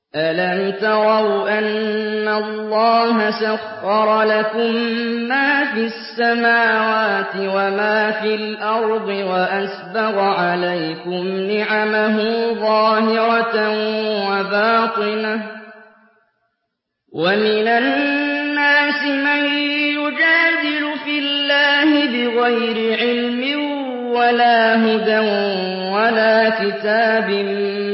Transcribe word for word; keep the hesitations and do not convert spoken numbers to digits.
أَلَمْ تَرَوْا أَنَّ اللَّهَ سَخَّرَ لَكُم مَّا فِي السَّمَاوَاتِ وَمَا فِي الْأَرْضِ وَأَسْبَغَ عَلَيْكُمْ نِعَمَهُ ظَاهِرَةً وَبَاطِنَةً ۗ وَمِنَ النَّاسِ مَن يُجَادِلُ فِي اللَّهِ بِغَيْرِ عِلْمٍ وَلَا هُدًى وَلَا كِتَابٍ